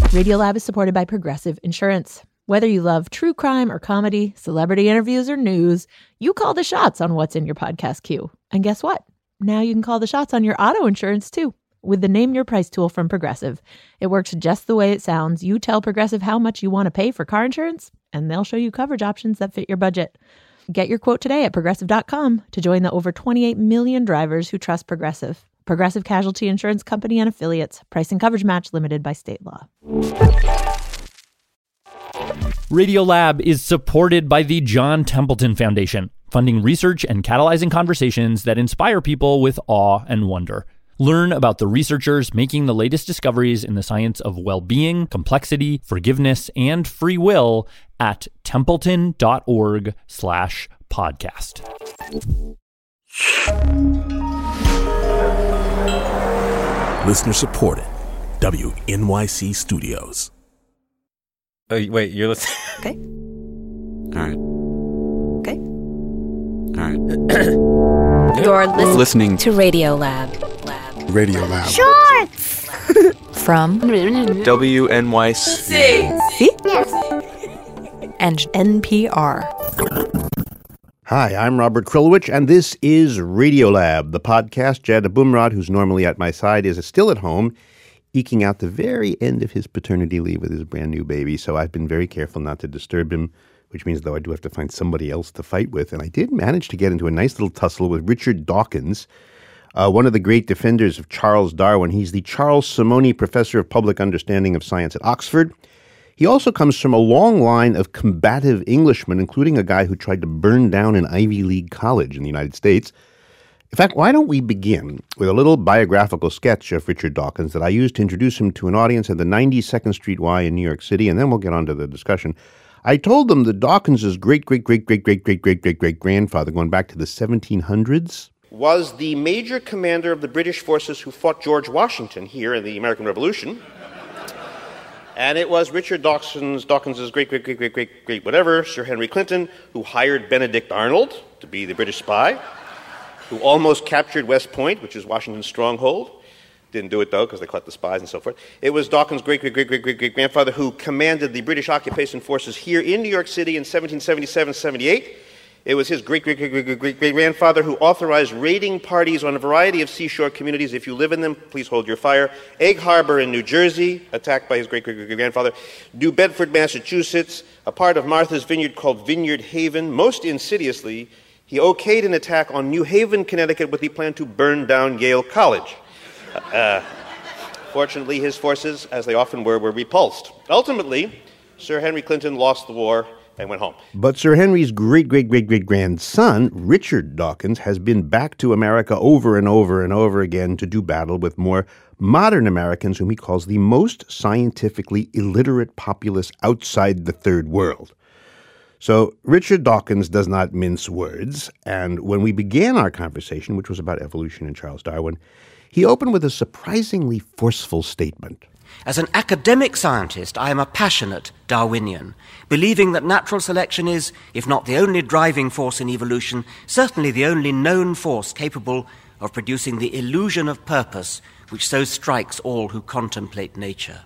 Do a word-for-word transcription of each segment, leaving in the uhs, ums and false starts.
Radiolab is supported by Progressive Insurance. Whether you love true crime or comedy, celebrity interviews or news, you call the shots on what's in your podcast queue. And guess what? Now you can call the shots on your auto insurance too with the Name Your Price tool from Progressive. It works just the way it sounds. You tell Progressive how much you want to pay for car insurance, and they'll show you coverage options that fit your budget. Get your quote today at progressive dot com to join the over twenty-eight million drivers who trust Progressive. Progressive Casualty Insurance Company and Affiliates. Price and coverage match limited by state law. Radiolab is supported by the John Templeton Foundation, funding research and catalyzing conversations that inspire people with awe and wonder. Learn about the researchers making the latest discoveries in the science of well-being, complexity, forgiveness, and free will at templeton.org slash podcast. Listener supported. W N Y C Studios. Oh, wait, you're listening? Okay. All right. Okay. All right. You're listening, listening to Radiolab. Lab. Radiolab. Shorts! From W N Y C. See? Yes. And N P R. Hi, I'm Robert Krulwich, and this is Radiolab, the podcast. Jad Abumrad, who's normally at my side, is still at home, eking out the very end of his paternity leave with his brand new baby, so I've been very careful not to disturb him, which means, though, I do have to find somebody else to fight with. And I did manage to get into a nice little tussle with Richard Dawkins, uh, one of the great defenders of Charles Darwin. He's the Charles Simonyi Professor of Public Understanding of Science at Oxford. He also comes from a long line of combative Englishmen, including a guy who tried to burn down an Ivy League college in the United States. In fact, why don't we begin with a little biographical sketch of Richard Dawkins that I used to introduce him to an audience at the ninety-second Street Y in New York City, and then we'll get on to the discussion. I told them that Dawkins' great-great-great-great-great-great-great-grandfather, going back to the seventeen hundreds, was the major commander of the British forces who fought George Washington here in the American Revolution. And it was Richard Dawkins, Dawkins' great-great-great-great-great whatever, Sir Henry Clinton, who hired Benedict Arnold to be the British spy, who almost captured West Point, which is Washington's stronghold. Didn't do it, though, because they caught the spies and so forth. It was Dawkins' great-great-great-great-great-grandfather who commanded the British occupation forces here in New York City in seventeen seventy-seven seventy-eight. It was his great-great-great-great-great-grandfather who authorized raiding parties on a variety of seashore communities. If you live in them, please hold your fire. Egg Harbor in New Jersey, attacked by his great-great-great-grandfather. New Bedford, Massachusetts, a part of Martha's Vineyard called Vineyard Haven. Most insidiously, he okayed an attack on New Haven, Connecticut, with the plan to burn down Yale College. Uh, fortunately, his forces, as they often were, were repulsed. Ultimately, Sir Henry Clinton lost the war and went home. But Sir Henry's great-great-great-great-grandson, Richard Dawkins, has been back to America over and over and over again to do battle with more modern Americans, whom he calls the most scientifically illiterate populace outside the Third World. So Richard Dawkins does not mince words, and when we began our conversation, which was about evolution and Charles Darwin, he opened with a surprisingly forceful statement. As an academic scientist, I am a passionate Darwinian, believing that natural selection is, if not the only driving force in evolution, certainly the only known force capable of producing the illusion of purpose which so strikes all who contemplate nature.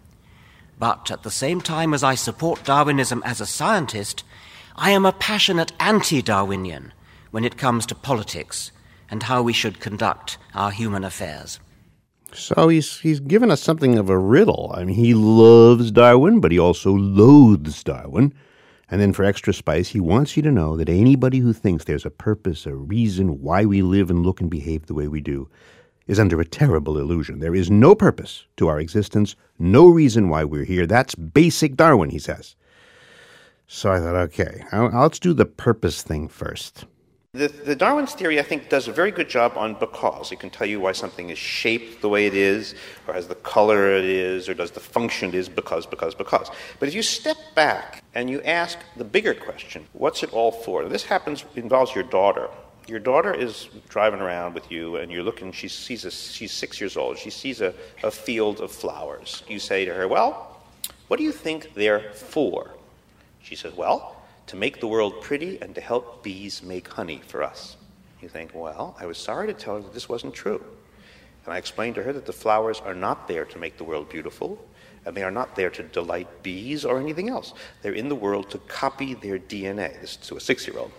But at the same time as I support Darwinism as a scientist, I am a passionate anti-Darwinian when it comes to politics and how we should conduct our human affairs. So he's he's given us something of a riddle. I mean, he loves Darwin, but he also loathes Darwin. And then for extra spice, he wants you to know that anybody who thinks there's a purpose, a reason why we live and look and behave the way we do is under a terrible illusion. There is no purpose to our existence, no reason why we're here. That's basic Darwin, he says. So I thought, okay, let's do the purpose thing first. The, the Darwin's theory, I think, does a very good job on because. It can tell you why something is shaped the way it is, or has the color it is, or does the function it is because, because, because. But if you step back and you ask the bigger question, what's it all for? This happens, involves your daughter. Your daughter is driving around with you, and you're looking, she sees a, she's six years old, she sees a, a field of flowers. You say to her, well, what do you think they're for? She says, well, to make the world pretty and to help bees make honey for us. You think, well, I was sorry to tell her that this wasn't true. And I explained to her that the flowers are not there to make the world beautiful, and they are not there to delight bees or anything else. They're in the world to copy their D N A. This is to a six-year-old.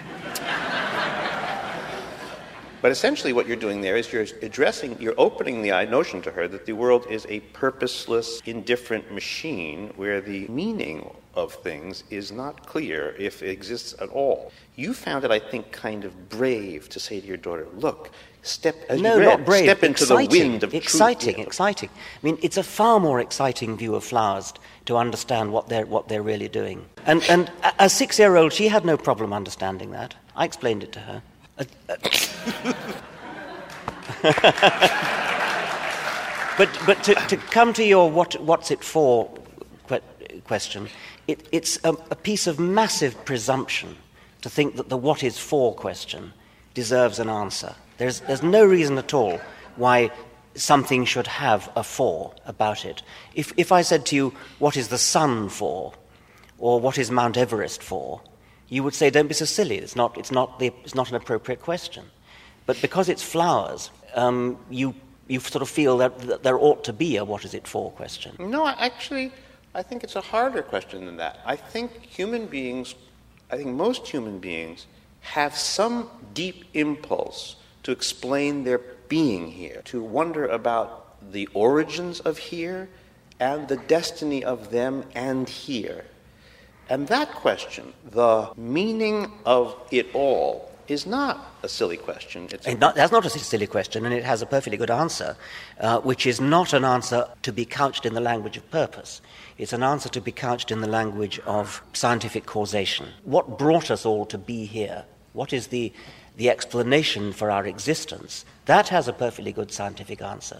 But essentially what you're doing there is you're addressing, you're opening the notion to her that the world is a purposeless, indifferent machine where the meaning of things is not clear if it exists at all. You found it, I think, kind of brave to say to your daughter, look, step, as no, you read, not brave, step into exciting, the wind of exciting, truth. Exciting, I mean, it's a far more exciting view of flowers to understand what they're, what they're really doing. And, and as a six-year-old, she had no problem understanding that. I explained it to her. Uh, uh, but but to, to come to your what what's it for que- question, it, it's a, a piece of massive presumption to think that the what is for question deserves an answer. There's there's no reason at all why something should have a for about it. If if I said to you, what is the sun for, or what is Mount Everest for, you would say, don't be so silly. It's not it's not the it's not an appropriate question. But because it's flowers, um, you you sort of feel that, that there ought to be a what is it for question. No, actually, I think it's a harder question than that. I think human beings, I think most human beings have some deep impulse to explain their being here, to wonder about the origins of here and the destiny of them and here. And that question, the meaning of it all, is not a silly question. It's a- not, that's not a silly question, and it has a perfectly good answer, uh, which is not an answer to be couched in the language of purpose. It's an answer to be couched in the language of scientific causation. What brought us all to be here? What is the, the explanation for our existence? That has a perfectly good scientific answer.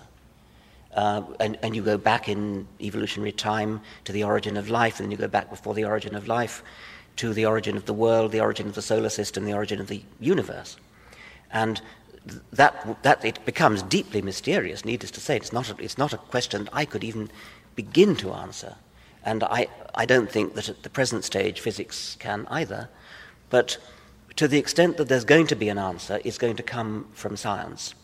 Uh, and, and you go back in evolutionary time to the origin of life, and then you go back before the origin of life to the origin of the world, the origin of the solar system, the origin of the universe. And that that it becomes deeply mysterious, needless to say. It's not a, it's not a question I could even begin to answer. And I, I don't think that at the present stage physics can either. But to the extent that there's going to be an answer, it's going to come from science.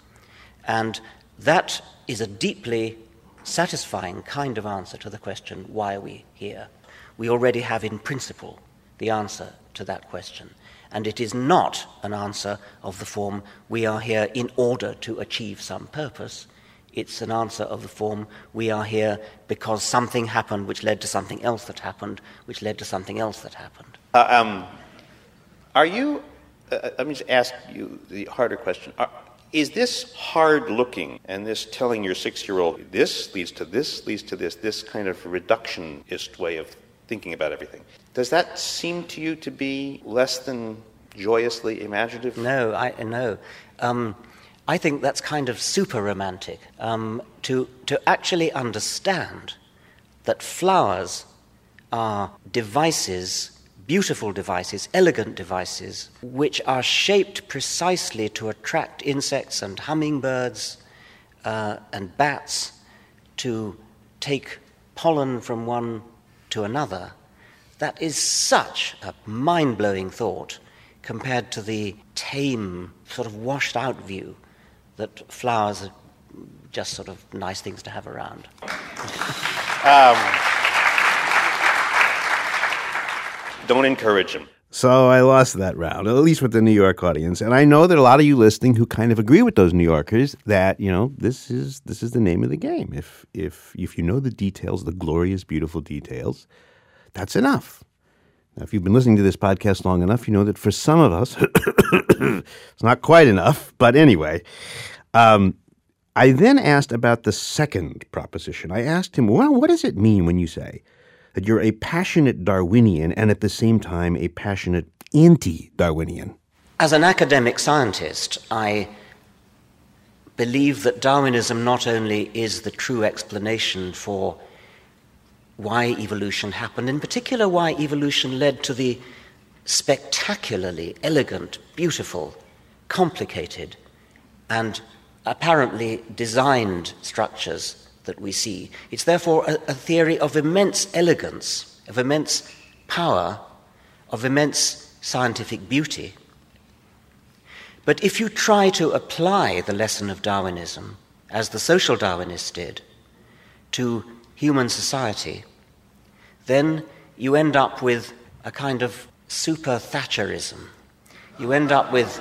And that is a deeply satisfying kind of answer to the question, why are we here? We already have in principle the answer to that question. And it is not an answer of the form, we are here in order to achieve some purpose. It's an answer of the form, we are here because something happened which led to something else that happened, which led to something else that happened. Uh, um, are you, uh, let me just ask you the harder question. Are, is this hard-looking and this telling your six-year-old, this leads to this, leads to this, this kind of reductionist way of thinking about everything, does that seem to you to be less than joyously imaginative? No, I no. Um, I think that's kind of super romantic. Um, to to actually understand that flowers are devices, beautiful devices, elegant devices, which are shaped precisely to attract insects and hummingbirds uh, and bats to take pollen from one to another. That is such a mind-blowing thought compared to the tame, sort of washed-out view that flowers are just sort of nice things to have around. um, don't encourage them. So I lost that round, at least with the New York audience. And I know that a lot of you listening who kind of agree with those New Yorkers that, you know, this is this is the name of the game. If if if you know the details, the glorious, beautiful details, that's enough. Now, if you've been listening to this podcast long enough, you know that for some of us, it's not quite enough. But anyway, um, I then asked about the second proposition. I asked him, well, what does it mean when you say that you're a passionate Darwinian and at the same time a passionate anti-Darwinian? As an academic scientist, I believe that Darwinism not only is the true explanation for why evolution happened, in particular why evolution led to the spectacularly elegant, beautiful, complicated, and apparently designed structures that we see. It's therefore a, a theory of immense elegance, of immense power, of immense scientific beauty. But if you try to apply the lesson of Darwinism as the social Darwinists did, to human society, then you end up with a kind of super Thatcherism. You end up with,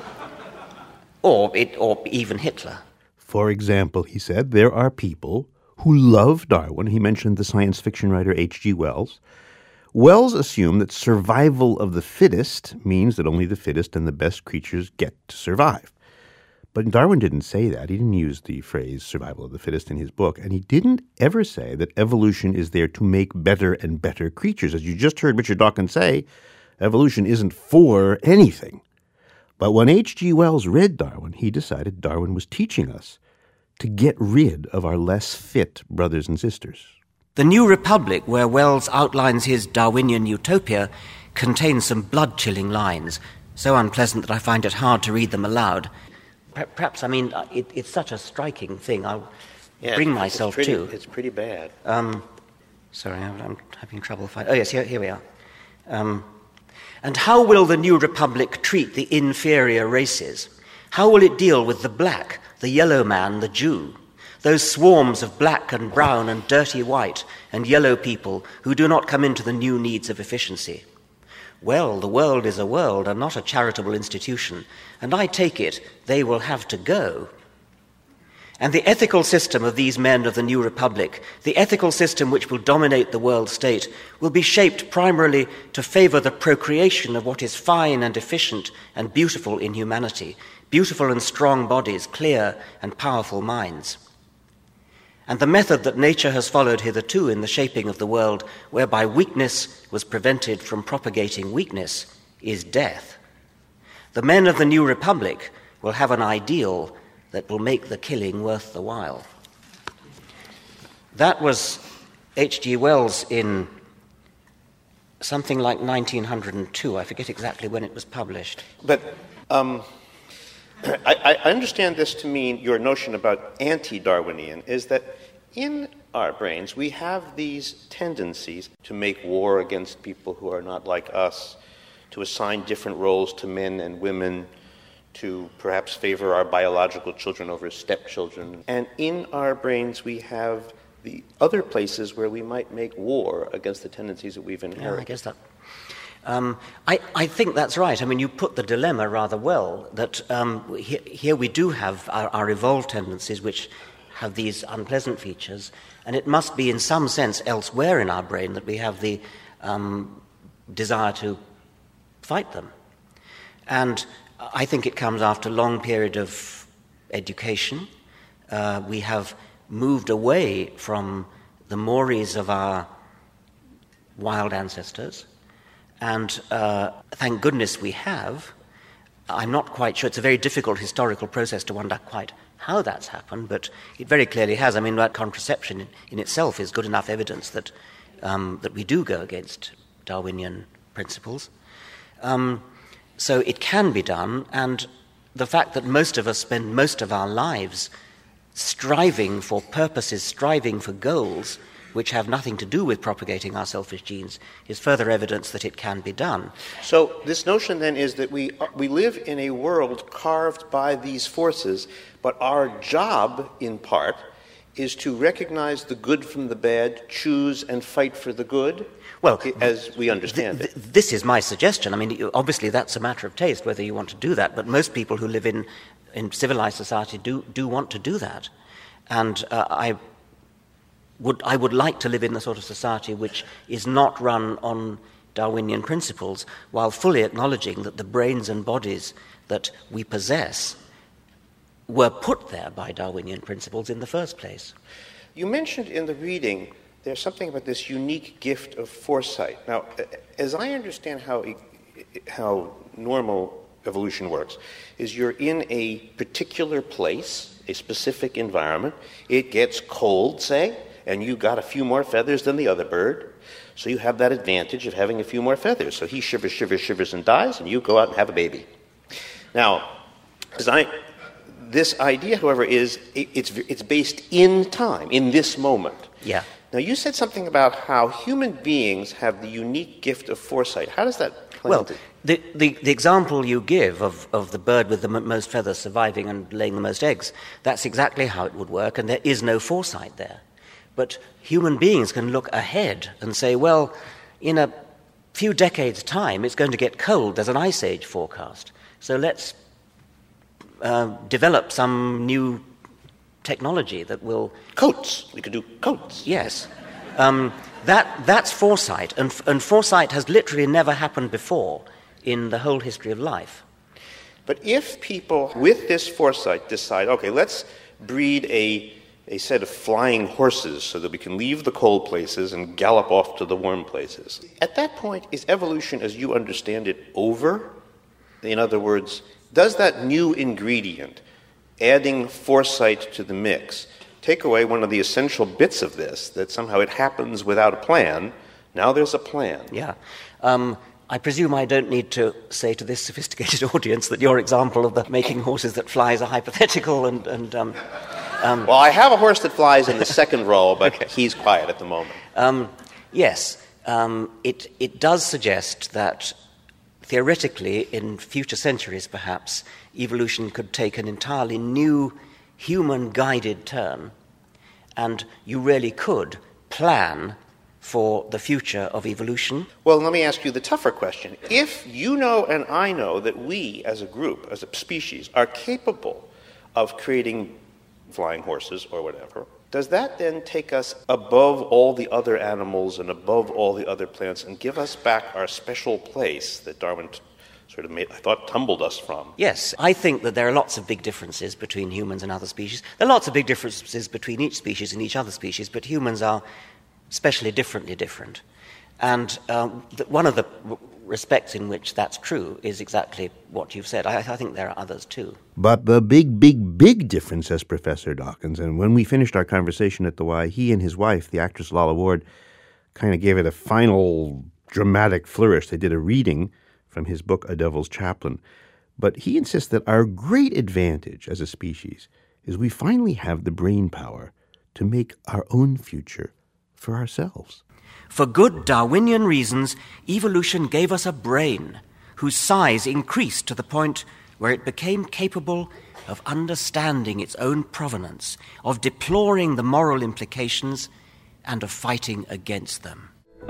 or it, or even Hitler. For example, he said, there are people who love Darwin. He mentioned the science fiction writer H G Wells. Wells assumed that survival of the fittest means that only the fittest and the best creatures get to survive. But Darwin didn't say that. He didn't use the phrase survival of the fittest in his book. And he didn't ever say that evolution is there to make better and better creatures. As you just heard Richard Dawkins say, evolution isn't for anything. But when H G Wells read Darwin, he decided Darwin was teaching us to get rid of our less fit brothers and sisters. The New Republic, where Wells outlines his Darwinian utopia, contains some blood-chilling lines, so unpleasant that I find it hard to read them aloud. Perhaps, I mean, it, it's such a striking thing. I'll yeah, bring myself it's pretty, to. It's pretty bad. Um, sorry, I'm, I'm having trouble finding... Oh, yes, here, here we are. Um, and how will the New Republic treat the inferior races? How will it deal with the black, the yellow man, the Jew? Those swarms of black and brown and dirty white and yellow people who do not come into the new needs of efficiency. Well, the world is a world and not a charitable institution, and I take it they will have to go. And the ethical system of these men of the New Republic, the ethical system which will dominate the world state, will be shaped primarily to favor the procreation of what is fine and efficient and beautiful in humanity, beautiful and strong bodies, clear and powerful minds. And the method that nature has followed hitherto in the shaping of the world, whereby weakness was prevented from propagating weakness, is death. The men of the New Republic will have an ideal that will make the killing worth the while. That was H G Wells in something like nineteen oh two. I forget exactly when it was published. But um, I, I understand this to mean your notion about anti-Darwinian is that in our brains we have these tendencies to make war against people who are not like us, to assign different roles to men and women, to perhaps favor our biological children over stepchildren. And in our brains we have the other places where we might make war against the tendencies that we've inherited. Yeah, I guess that... Um, I, I think that's right. I mean, you put the dilemma rather well, that um, he, here we do have our, our evolved tendencies which have these unpleasant features, and it must be in some sense elsewhere in our brain that we have the um, desire to fight them. And I think it comes after a long period of education. Uh, we have moved away from the mores of our wild ancestors. And uh, thank goodness we have. I'm not quite sure. It's a very difficult historical process to wonder quite how that's happened, but it very clearly has. I mean, that contraception in, in itself is good enough evidence that um, that we do go against Darwinian principles. Um, so it can be done, and the fact that most of us spend most of our lives striving for purposes, striving for goals, which have nothing to do with propagating our selfish genes, is further evidence that it can be done. So this notion then is that we we live in a world carved by these forces, but our job, in part, is to recognize the good from the bad, choose and fight for the good, well, as we understand th- it. th- this is my suggestion. I mean, obviously that's a matter of taste, whether you want to do that, but most people who live in, in civilized society do, do want to do that. And uh, I... Would, I would like to live in the sort of society which is not run on Darwinian principles, while fully acknowledging that the brains and bodies that we possess were put there by Darwinian principles in the first place. You mentioned in the reading there's something about this unique gift of foresight. Now, as I understand how how normal evolution works, is you're in a particular place, a specific environment, it gets cold, say, and you got a few more feathers than the other bird, so you have that advantage of having a few more feathers. So he shivers, shivers, shivers, and dies, and you go out and have a baby. Now, as I, this idea, however, is it, it's it's based in time, in this moment. Yeah. Now, you said something about how human beings have the unique gift of foresight. How does that Well, the, the, the example you give of, of the bird with the m- most feathers surviving and laying the most eggs, that's exactly how it would work, and there is no foresight there. But human beings can look ahead and say, well, in a few decades' time, it's going to get cold. There's an ice age forecast. So let's uh, develop some new technology that will... Coats. We could do coats. Yes. Um, that that's foresight, and, and foresight has literally never happened before in the whole history of life. But if people with this foresight decide, okay, let's breed a, a set of flying horses so that we can leave the cold places and gallop off to the warm places, at that point, is evolution as you understand it over? In other words, does that new ingredient, adding foresight to the mix, take away one of the essential bits of this, that somehow it happens without a plan? Now there's a plan. Yeah. Um, I presume I don't need to say to this sophisticated audience that your example of the making horses that fly is a hypothetical and... and um, um, well, I have a horse that flies in the second row, but okay. He's quiet at the moment. Um, yes. Um, it, it does suggest that theoretically, in future centuries perhaps, evolution could take an entirely new human-guided turn, and you really could plan for the future of evolution. Well, let me ask you the tougher question. If you know and I know that we, as a group, as a species, are capable of creating flying horses or whatever, does that then take us above all the other animals and above all the other plants and give us back our special place that Darwin t- sort of made, I thought, tumbled us from? Yes, I think that there are lots of big differences between humans and other species. There are lots of big differences between each species and each other species, but humans are especially differently different. And um, the, one of the r- respects in which that's true is exactly what you've said. I, I think there are others too. But the big, big, big difference, says Professor Dawkins, and when we finished our conversation at the Y, he and his wife, the actress Lalla Ward, kind of gave it a final dramatic flourish. They did a reading from his book, A Devil's Chaplain. But he insists that our great advantage as a species is we finally have the brain power to make our own future for ourselves. For good Darwinian reasons, evolution gave us a brain whose size increased to the point where it became capable of understanding its own provenance, of deploring the moral implications, and of fighting against them.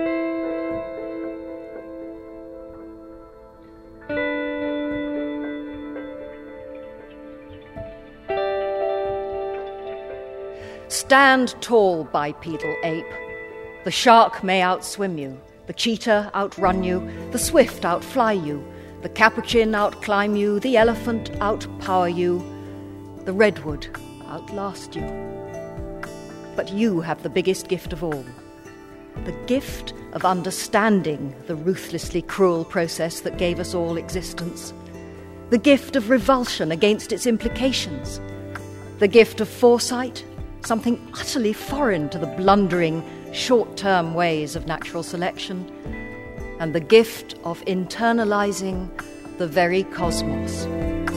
Stand tall, bipedal ape. The shark may outswim you, the cheetah outrun you, the swift outfly you, the capuchin outclimb you, the elephant outpower you, the redwood outlast you. But you have the biggest gift of all, the gift of understanding the ruthlessly cruel process that gave us all existence, the gift of revulsion against its implications, the gift of foresight, something utterly foreign to the blundering, short-term ways of natural selection, and the gift of internalizing the very cosmos.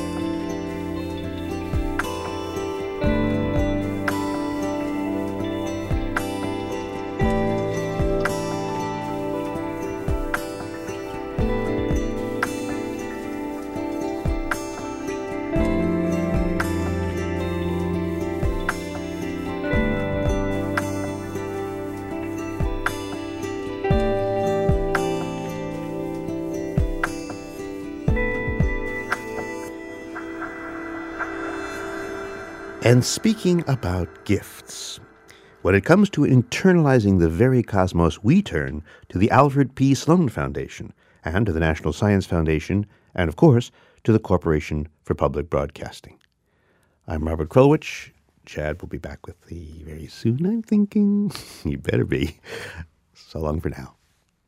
And speaking about gifts, when it comes to internalizing the very cosmos, we turn to the Alfred P. Sloan Foundation and to the National Science Foundation and, of course, to the Corporation for Public Broadcasting. I'm Robert Krulwich. Chad will be back with me very soon, I'm thinking. You better be. So long for now.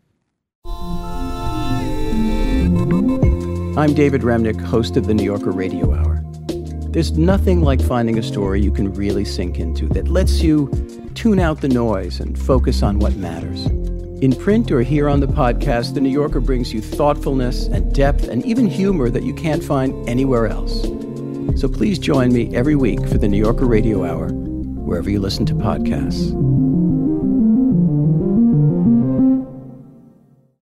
I'm David Remnick, host of the New Yorker Radio Hour. There's nothing like finding a story you can really sink into that lets you tune out the noise and focus on what matters. In print or here on the podcast, The New Yorker brings you thoughtfulness and depth and even humor that you can't find anywhere else. So please join me every week for the New Yorker Radio Hour, wherever you listen to podcasts.